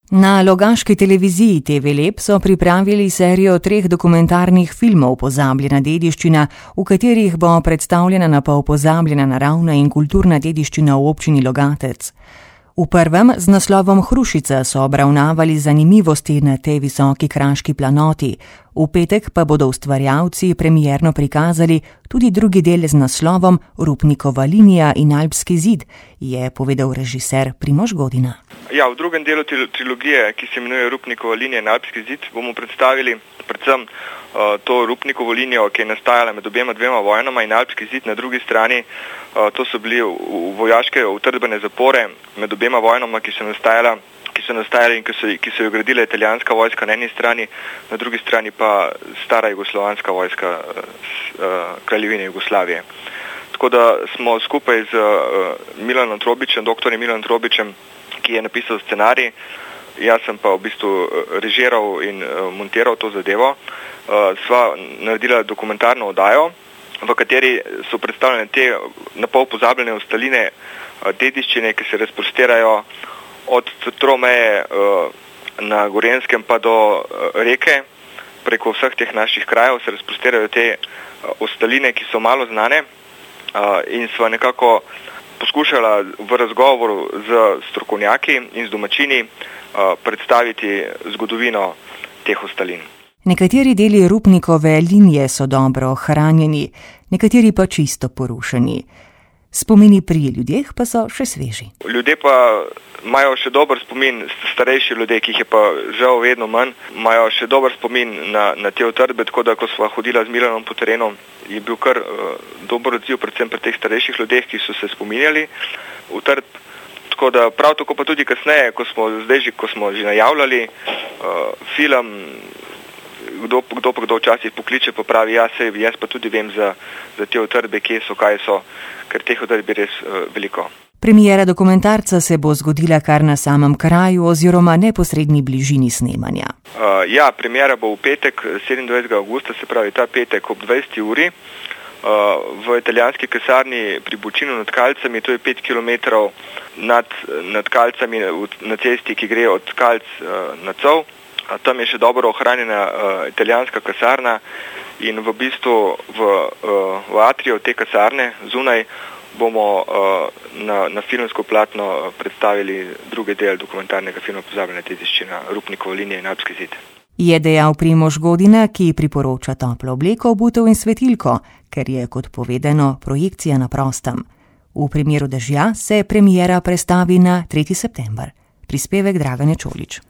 Na logaški televiziji TV Lep so pripravili serijo 3 dokumentarnih filmov Pozabljena dediščina, v katerih bo predstavljena napol pozabljena naravna in kulturna dediščina v občini Logatec. V prvem z naslovom Hrušica so obravnavali zanimivosti na tej visoki kraški planoti, v petek pa bodo ustvarjalci premierno prikazali tudi drugi del z naslovom Rupnikova linija in Alpski zid, je povedal režiser Primož Godina. Ja, v drugem delu trilogije, ki se imenuje Rupnikova linija in Alpski zid, bomo predstavili predvsem to Rupnikovo linijo, ki je nastajala med dvema vojnama, in Alpski zid na drugi strani. To so bili vojaške utrdbene zapore med obema vojnama, ki so nastajale in ki so jo gradila italijanska vojska na eni strani, na drugi strani pa stara jugoslovanska vojska Kraljevine Jugoslavije. Tako da smo skupaj z Milanom Trobičem, doktorjem Milanom Trobičem, ki je napisal scenarij, jaz sem pa v bistvu režiral in montiral to zadevo, sva naredila dokumentarno oddajo, v kateri so predstavljene te napol pozabljene ostaline dediščine, ki se razprostirajo od Tromeje na Gorenjskem pa do reke. Preko vseh teh naših krajev se razprostirajo te ostaline, ki so malo znane, in sva nekako poskušala v razgovoru z strokovnjaki in z domačini predstaviti zgodovino teh ostalin. Nekateri deli Rupnikove linije so dobro ohranjeni, nekateri pa čisto porušeni. Spomini pri ljudeh pa so še sveži. Ljudje pa imajo še dober spomin, starejši ljudje, ki jih je pa žal vedno manj, imajo še dober spomin na te utrdbe, tako da ko sva hodila z Milanom po terenu, je bil kar dober odziv, predvsem pri teh starejših ljudeh, ki so se spominjali utrdb. Tako da prav tako pa tudi kasneje, ko smo že najavljali film, kdo včasih pokliče pa pravi, jaz pa tudi vem za te utrdbe, kje so, kaj so, ker teh utrdb je res veliko. Premiera dokumentarca se bo zgodila kar na samem kraju oziroma neposredni bližini snemanja. Ja, premiera bo v petek, 27. avgusta, se pravi ta petek ob 20. uri, v italijanski kasarni pri Bučinu nad Kalcami, to je 5 kilometrov nad Kalcami na cesti, ki gre od Kalc na Cov. Tam je še dobro ohranjena italijanska kasarna in v bistvu v atriju te kasarne zunaj bomo na filmsko platno predstavili drugi del dokumentarnega filma Pozabljena dediščina, Rupnikova linija in Alpski zid. Je dejal Primož Godina, ki priporoča toplo obleko, obutev in svetilko, ker je, kot povedano, projekcija na prostem. V primeru dežja se premiera prestavi na 3. september. Prispevek Dragane Čolič.